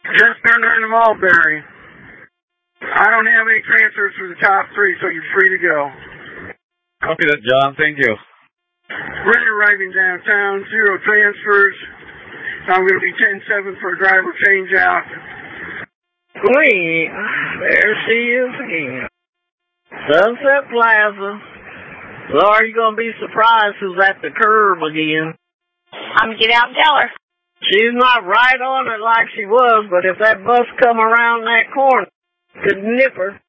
Just under the Mulberry. I don't have any transfers for the top three, so you're free to go. Copy that, John. Thank you. Ready arriving downtown, 0 transfers. I'm going to be 10-7 for a driver change out. Wait, there she is again. Sunset Plaza. Laura, you're going to be surprised who's at the curb again. I'm going to get out and tell her. She's not right on it like she was, but if that bus come around that corner, could nip her.